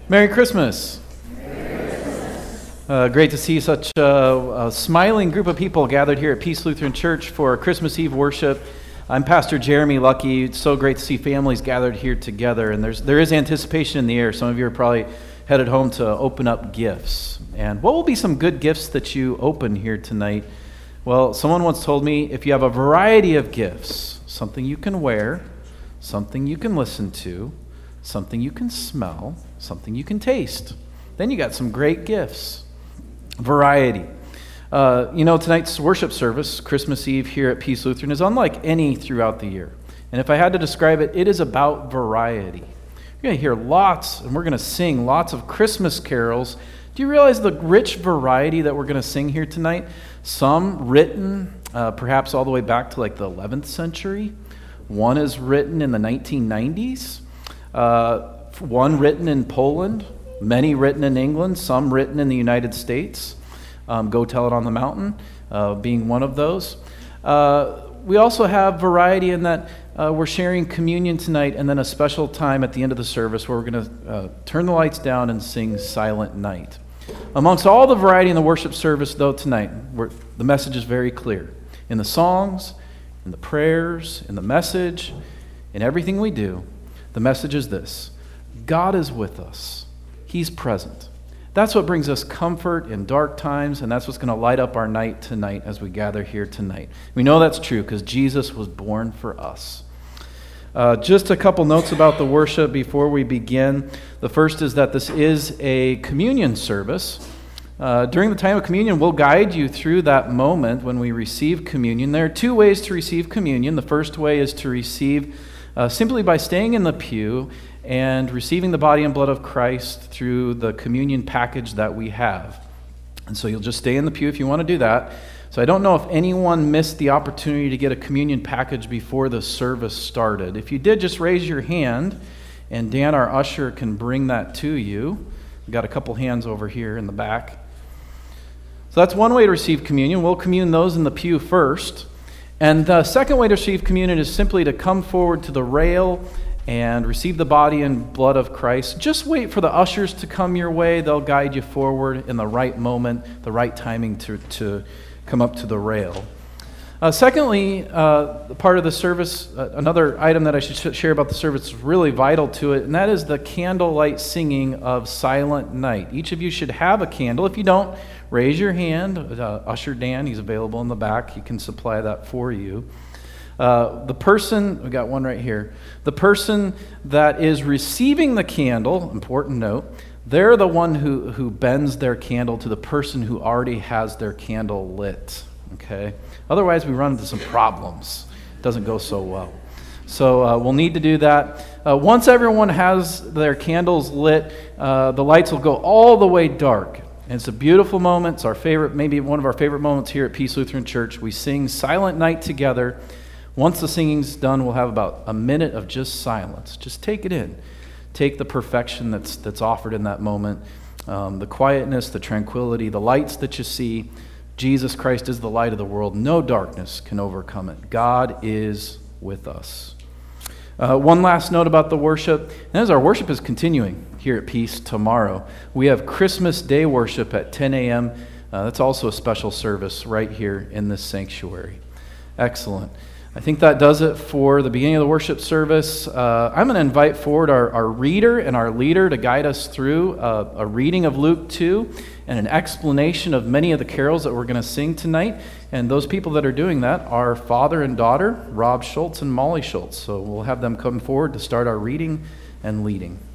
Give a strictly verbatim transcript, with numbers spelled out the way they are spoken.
Merry Christmas. Uh, great to see such a, a smiling group of people gathered here at Peace Lutheran Church for Christmas Eve worship. I'm Pastor Jeremy Lucky. It's so great to see families gathered here together, and there's there is anticipation in the air. Some of you are probably headed home to open up gifts. And what will be some good gifts that you open here tonight? Well, someone once told me if you have a variety of gifts, something you can wear, something you can listen to, something you can smell, something you can taste, then you got some great gifts. Variety. Uh, you know, tonight's worship service, Christmas Eve here at Peace Lutheran, is unlike any throughout the year. And if I had to describe it, it is about variety. You're going to hear lots, and we're going to sing lots of Christmas carols. Do you realize the rich variety that we're going to sing here tonight? Some written uh, perhaps all the way back to like the eleventh century. One is written in the nineteen nineties. Uh, one written in Poland. Many written in England. Some written in the United States. Um, Go Tell It on the Mountain uh, being one of those. Uh, we also have variety in that uh, we're sharing communion tonight and then a special time at the end of the service where we're going to uh, turn the lights down and sing Silent Night. Amongst all the variety in the worship service, though, tonight, we're, the message is very clear. In the songs, in the prayers, in the message, in everything we do, the message is this: God is with us. He's present. That's what brings us comfort in dark times, and that's what's going to light up our night tonight as we gather here tonight. We know that's true because Jesus was born for us. Uh, just a couple notes about the worship before we begin. The first is that this is a communion service. Uh, during the time of communion, we'll guide you through that moment when we receive communion. There are two ways to receive communion. The first way is to receive uh, simply by staying in the pew and receiving the body and blood of Christ through the communion package that we have. And so you'll just stay in the pew if you want to do that. So I don't know if anyone missed the opportunity to get a communion package before the service started. If you did, just raise your hand, and Dan, our usher, can bring that to you. We've got a couple hands over here in the back. So that's one way to receive communion. We'll commune those in the pew first. And the second way to receive communion is simply to come forward to the rail and receive the body and blood of Christ. Just wait for the ushers to come your way. They'll guide you forward in the right moment, the right timing to, to come up to the rail. Uh, secondly, uh, part of the service, uh, another item that I should share about the service is really vital to it, and that is the candlelight singing of Silent Night. Each of you should have a candle. If you don't, raise your hand. Uh, Usher Dan, he's available in the back. He can supply that for you. Uh, the person, we got one right here, the person that is receiving the candle, important note, they're the one who, who bends their candle to the person who already has their candle lit, okay? Otherwise, we run into some problems. It doesn't go so well. So uh, we'll need to do that. Uh, once everyone has their candles lit, uh, the lights will go all the way dark. And it's a beautiful moment. It's our favorite, maybe one of our favorite moments here at Peace Lutheran Church. We sing Silent Night together. Once the singing's done, we'll have about a minute of just silence. Just take it in. Take the perfection that's that's offered in that moment, um, the quietness, the tranquility, the lights that you see. Jesus Christ is the light of the world. No darkness can overcome it. God is with us. Uh, one last note about the worship. And as our worship is continuing here at Peace tomorrow, we have Christmas Day worship at ten a.m. Uh, that's also a special service right here in this sanctuary. Excellent. I think that does it for the beginning of the worship service. Uh, I'm going to invite forward our, our reader and our leader to guide us through uh, a reading of Luke two and an explanation of many of the carols that we're going to sing tonight. And those people that are doing that are father and daughter, Rob Schultz and Molly Schultz. So we'll have them come forward to start our reading and leading.